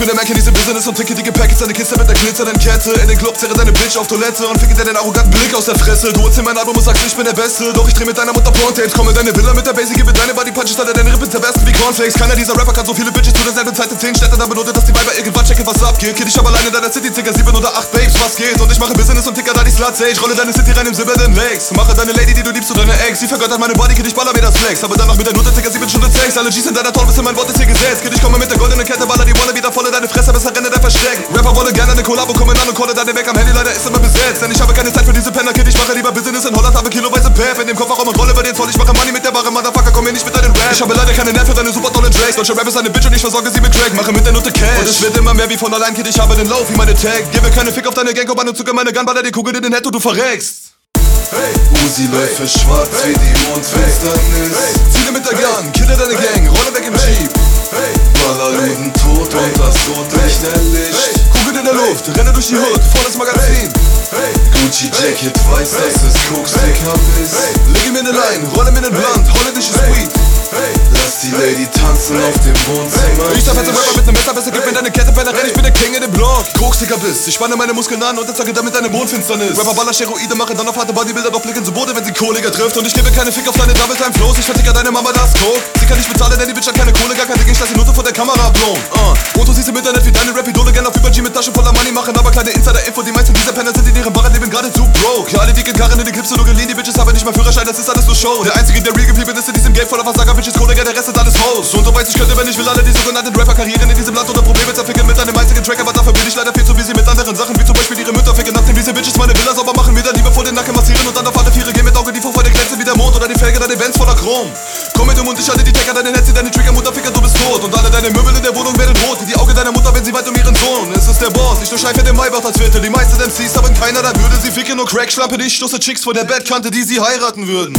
bin der Mac in diesem Business und trinke die Gepäck, seine Kiste mit der glitzernden Kette. In den Club zerre deine Bitch auf Toilette und ficke dir den arroganten Blick aus der Fresse. Du holst in mein Album und sagst, ich bin der Beste, doch ich dreh mit deiner Mutter Porntapes. Komm in deine Villa mit der Basic, gebe deine Body Punches, alle deine Rippen zerbersten wie Cornflakes. Keiner dieser Rapper kann so viele Bitches zu derselben Zeit in 10 Städten, da bedeutet, dass die Weiber irgendwann checken, was abgeht. Kid, ich hab alleine in deiner City circa 7 oder 8 Babes, was geht? Und ich mache Business und ticker da die Sluts, ey. Ich rolle deine City rein im silbernen Lakes. Mache deine Lady, die du liebst, zu deine Ex. Sie vergöttert meine Body, Kid, ich baller mir das Flex. Aber danach mit der Nutte circa 7 Stunden Sex. Alle G's in deiner Tor, bis mein Wort ist hier gesetzt. Kid, ich komme mit der goldenen Kette, baller die Wolle wieder voll in deine Fresse, bis Renne der versteckt. Rapper wollen gerne eine Kollabo, kommen an und calle deine weg am Handy, leider ist immer besetzt. Denn ich habe keine Zeit für diese Penner, Kid, ich mache lieber Business in Holland, habe kiloweise Pep in dem Kofferraum und rolle über den Zoll. Ich mache Money mit der Ware, Motherfucker, komm mir nicht mit deinen Rap. Ich habe leider keine Nerven für deine super tolle Drakes. Deutsche Rap ist eine Bitch und ich versorge sie mit Crack. Mache mit der Note Cash und es wird immer mehr wie von allein, Kid, ich habe den Lauf wie meine Tag. Gebe keine Fick auf deine Gang, komm an und zucke meine Gun, baller die Kugel in den Head und du verreckst. Hey. Uzi läuft für schwarz wie die Mondfinsternis. Ziele mit der Gun, kille deine Gang, rolle weg im Jeep. Ballerluden tot und das Rotlicht erlischt. Kugel in der Luft, renne durch die Hood, volles Magazin. Gucci Jacket, weiß, dass es Koks-Sticker ist. Lege mir ne Line, rolle mir nen Blunt, holländisches Weed. Lass die Lady tanzen auf dem Wohnzimmer. Ich fette Rapper mit nem Messer, besser gib mir deine Kette, Penner, renn, ich bin der King in dem Block. Koks-Sticker bist, ich spanne meine Muskeln an und erzeuge damit deine Mondfinsternis. Rapper baller Steroide, machen dann auf harte Bodybuilder, doch blicken zu Boden, wenn sie Kohliger trifft. Und ich gebe keine Fick auf deine Double-Time-Flows, ich verticker deine Mama das Coke. Sie kann nicht bezahlen, denn die Bitch hat keine Kohle, gar kein Ding, ich lass die Note vor der Kamera blown. Und du siehst im Internet, wie deine Rap-Idole gerne auf Über-G mit Taschen voller Money machen, aber kleine Insider-Info, die meisten dieser Penner sind in ihrem Barren leben geradezu broke. Ja, alle dicken Karren in den Clips nur geliehen, die Bitches haben nicht mal Führerschein, das ist alles nur Show. Der einzige, der real geblieben ist in diesem Game voller Versager, Bitches, Kollege, der Rest ist alles Hoes. Und du weißt, ich könnte, wenn ich will, alle die sogenannten Rapper-Karrieren in diesem Land oder Probleme zerficken mit einem einzigen Track, aber dafür bin ich leider viel zu busy mit anderen Sachen, wie zum Beispiel ihre Mütter ficken, nachdem diese Bitches meine Villa sauber machen, mir dann lieber vor den Nacken massieren und dann auf alle Viere gehen mit Augen, die vor der glänzen wie der Mond oder die Felge deine Bands voller Chrom. Komm mit dem Mund, ich halte die Tacker, deine Netze, deine Trigger, Mutterficker, du bist tot. Und alle deine Möbel in der Wohnung werden rot, wie die Augen deiner Mutter, wenn sie weit um ihren Sohn. Es ist der Boss, ich durchschleife den Maybach als Viertel. Die meisten MCs haben keiner, da würde sie ficken, nur Crack-Schlampe, ich stoße Chicks vor der Bettkante, die sie heiraten würden.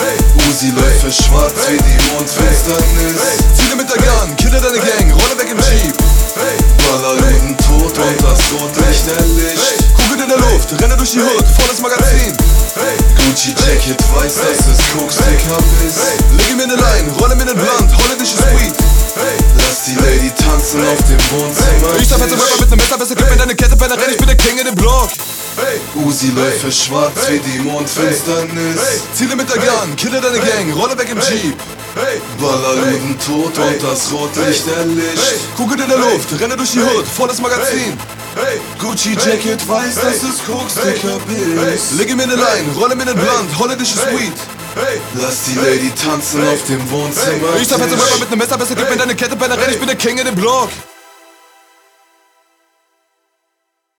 Uzi läuft für schwarz wie die Mondfinsternis. Ziele mit der Gun, kille deine Gang, rolle weg im Jeep. Ballerluden tot und das Rotlicht erlischt. Kugel in der Luft, renne durch die Hood, volles Magazin. Gucci Jacket, weiß, dass es Koks-Sticker ist. Lege mir ne Line, rolle mir nen Blunt, holländisches Weed. Lass die Lady tanzen auf dem Wohnzimmer. Ich fette Rapper mit nem Messer, besser gib mir deine Kette, Penner, renn, ich bin der King in dem Block. Uzi läuft für schwarz wie die Mondfinsternis. Ziele mit der Gun, kille deine Gang, rolle weg im Jeep. Ballerluden tot und das Rotlicht erlischt. Kugel in der Luft, renne durch die Hood, volles Magazin. Gucci Jacket, weiß, dass es Koks-Sticker ist. Lege mir ne Line, rolle mir nen Blunt, holländisches Weed. Lass die Lady tanzen auf dem Wohnzimmer. Ich fette Rapper mit nem Messer, besser gib mir deine Kette, Penner, renn, ich bin der King in dem Block.